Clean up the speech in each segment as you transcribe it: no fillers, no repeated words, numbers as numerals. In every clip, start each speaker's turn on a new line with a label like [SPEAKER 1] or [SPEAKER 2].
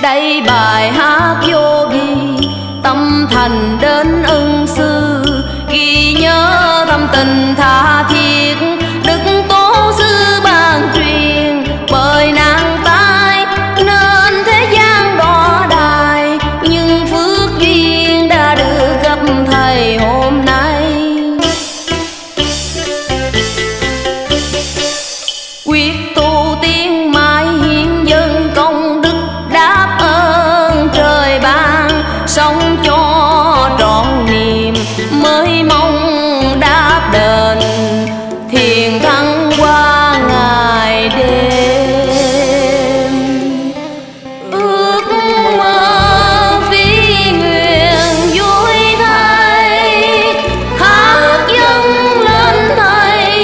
[SPEAKER 1] Đây bài hát vô ghi tâm thành đến ân sư, ghi nhớ thâm tình tha thiết đức tố sư ban truyền. Bởi nạn tai nên thế gian đọa đài, nhưng phước duyên đã được gặp thầy hôm nay. Quyết tu tiên mãi hiến dân công đức, đáp ơn trời ban sống cho trọn niềm, mới mong đáp đền thiền thăng qua ngày đêm. Ước mơ phi nguyện vui thay, hát dâng lên thầy.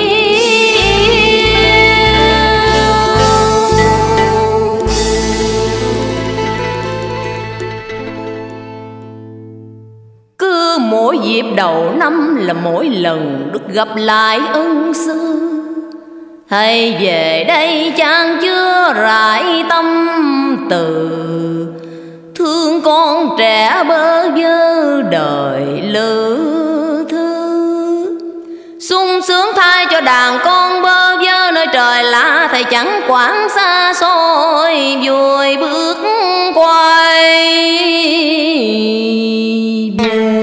[SPEAKER 1] Cứ mỗi dịp đầu năm là mỗi lần được gặp lại ân sư, thầy về đây chan chứa rải tâm từ, thương con trẻ bơ vơ đời lữ thư. Sung sướng thay cho đàn con bơ vơ nơi trời lạ, thầy chẳng quản xa xôi vui bước quay về.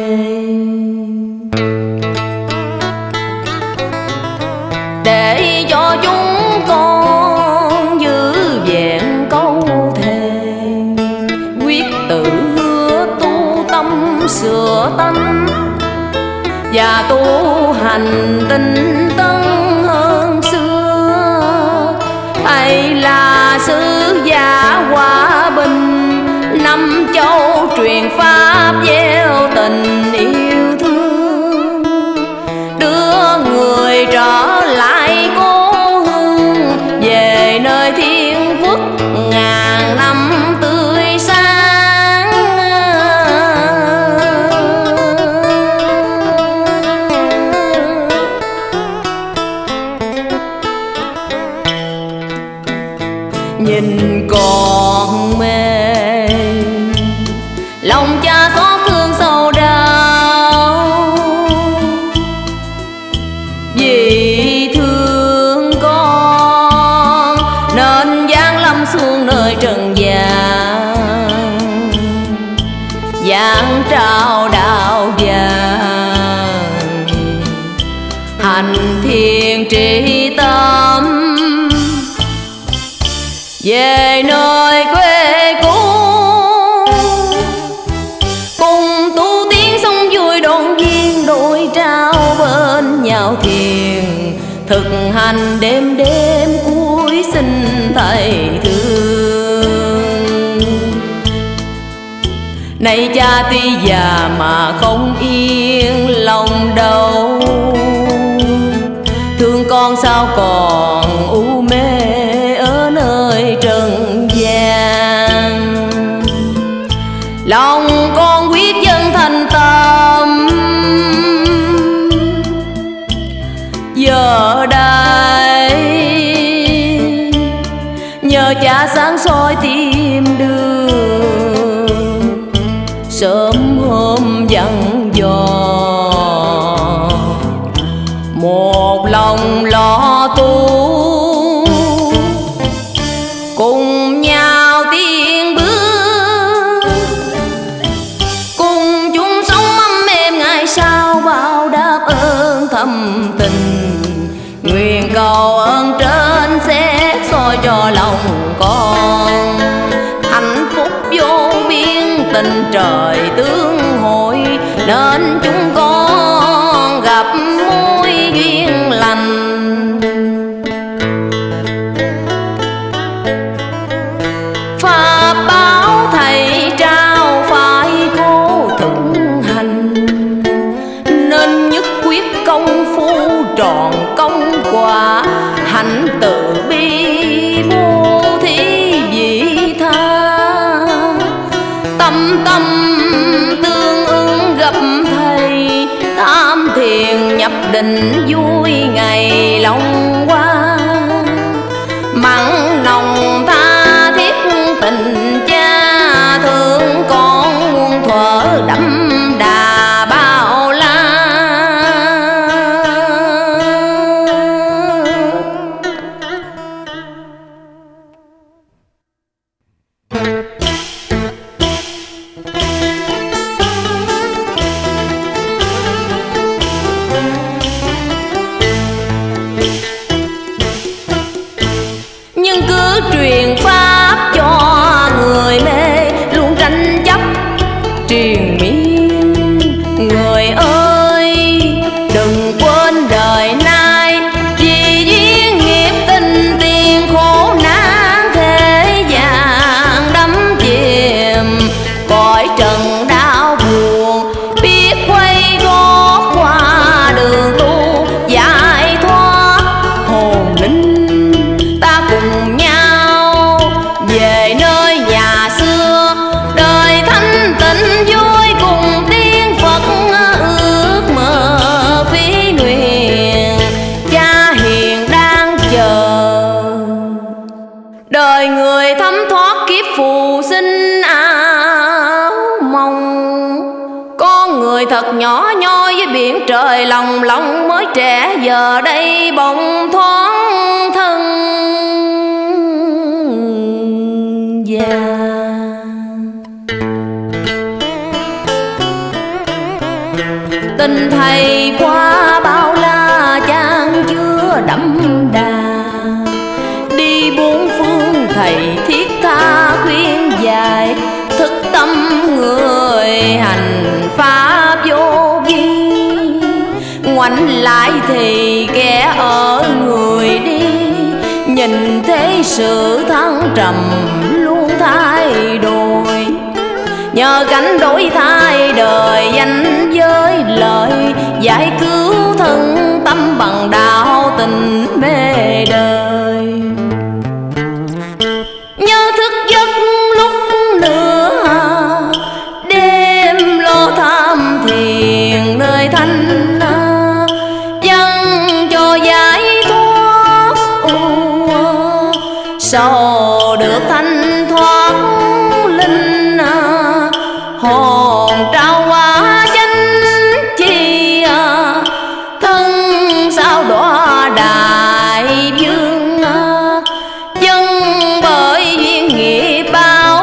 [SPEAKER 1] Để cho chúng con giữ vẹn câu thề, quyết tự hứa tu tâm sửa tánh, và tu hành tinh tấn hơn xưa. Thầy là sứ giả hòa bình, năm châu truyền pháp gieo tình yêu thương, đưa người trở lại cố hương, về nơi thiên quốc ngàn năm tươi sáng. Nhìn con mê lòng cha xót thương sâu đau, vì thương con nên giáng lâm xuống nơi trần gian, giáng trao đạo vàng hành thiền trì tâm, về nơi quê cũ cùng tu tiến sống vui đoàn viên, đôi trao bên nhau thiền thực hành đêm đêm cuối xin thầy thương. Này cha tuy già mà không yên lòng đâu, thương con sao còn u mê ở nơi trần gian. Lòng con quyết dân thành tâm, giờ đây nhờ cha sáng soi tìm đường, sớm hôm dặn dò một lòng lo tu, cùng nhau tiến bước, cùng chung sống ấm êm ngày sau bao đáp ơn thầm tình. Nguyện cầu ơn trên sẽ soi cho lòng con, hạnh phúc vô biên tình trời tương hội, nên chúng con gặp mối duyên lành. Pháp báo thầy trao phải cố thực hành, nên nhất quyết công phu tròn công quả, hạnh từ bi bố thí vị tha. Tâm tâm tương ứng gặp thầy, tham thiền nhập định vui ngày long qua, mặn nồng tha thiết tình cha. truyền pháp cho người mê luôn tranh chấp triền miên. Người ơi đừng quên đời nay, vì duyên nghiệp tình tiền khổ nạn thế gian đắm chìm cõi trần đau buồn. Biết quay gót qua đường tu giải thoát hồn linh, ta cùng nhau về nơi nhà xưa đời thanh tịnh vui cùng tiếng Phật. Ước mơ phí nguyện cha hiền đang chờ, đời người thấm thoát kiếp phù sinh áo mong. Con người thật nhỏ nhoi với biển trời, lòng lòng mới trẻ giờ đây bỗng thoáng thân già. Tình thầy qua bao la chan chứa đậm đà, đi bốn phương thầy thiết tha khuyên dạy, thức tâm người hành pháp vô vi. Ngoảnh lại thì kẻ ở người đi, nhìn thế sự thăng trầm luôn thay đổi. Nhờ cảnh đổi thay đời danh với lợi, giải cứu thân tâm bằng đạo tình mê đời. Nhớ thức giấc lúc nửa đêm lo tham thiền nơi thanh dâng cho giải thoát. Sau được thanh thoát linh hồn trao hóa chánh chi, thân sao đọa đại dương dân bởi duyên nghiệp báo.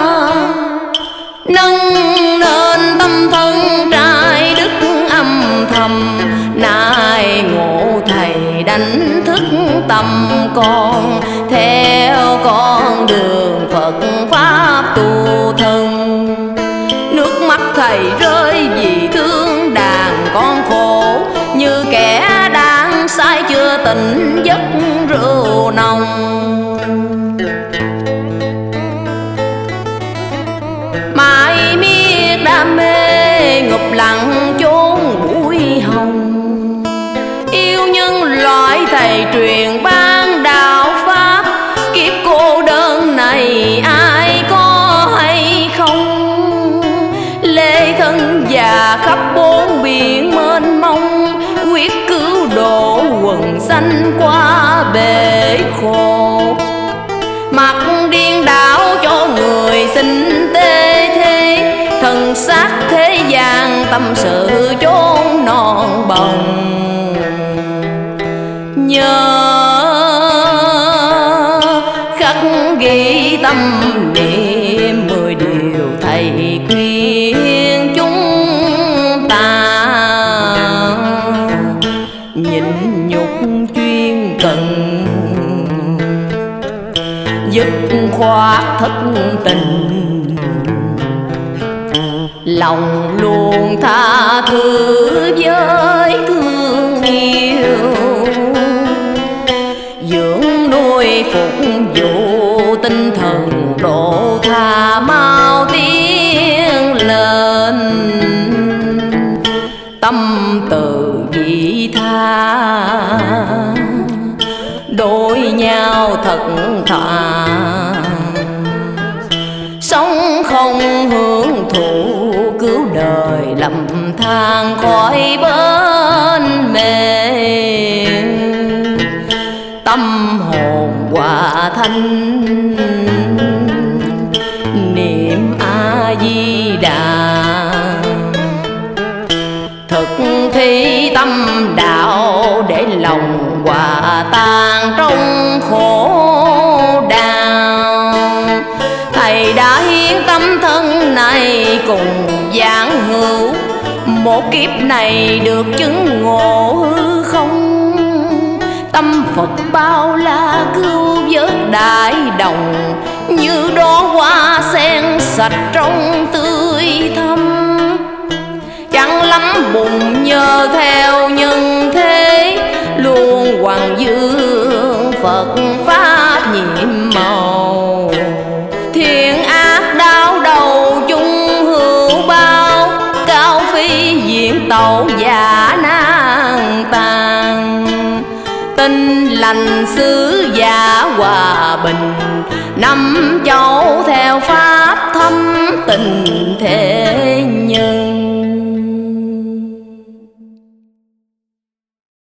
[SPEAKER 1] Nâng nên tâm thân trai đức âm thầm, nay ngộ thầy đánh thức tâm con theo con đường Phật pháp tu thân. Nước mắt thầy rơi vì thương đàn con khổ, như kẻ đang say chưa tỉnh giấc rượu nồng. Mãi miết đam mê ngục lặng chốn bụi hồng, yêu nhân loại thầy truyền ban đạo pháp. Kiếp cô đơn này ai có hay không, lê thân già khắp bốn biển mênh mông, quyết cứu độ quần sanh qua bể khổ. Mặt điên đảo cho người sinh tê thế, thân xác thế gian tâm sự chốn non bồng. Nhớ khắc ghi tâm niệm 10 điều thầy khuyên chúng ta, nhịn nhục chuyên cần dứt khoát thất tình, lòng luôn tha thứ với thương yêu, dưỡng nuôi phục vụ tinh thần độ tha mau tiến lên. Tâm từ vị tha đối nhau thật thà, sống không hưởng thụ cứu đời lầm than khỏi bên mê. Tâm hồn hòa thanh niệm A Di Đà, thực thi tâm đạo để lòng hòa tan trong khổ đau. Thầy đã hiến tâm thân này cùng giảng hữu, một kiếp này được chứng ngộ hư không. Tâm Phật bao la cứu vớt đại như đóa hoa sen sạch trong tươi thắm. Chẳng lắm bụng nhờ theo nhân thế, luôn hoàng dương Phật pháp nhiệm màu. Thiện ác đau đầu chung hữu bao, cao phi diện tẩu giả nan tàn. Tinh lành sứ giả hòa bình, năm châu theo pháp thâm tình thế.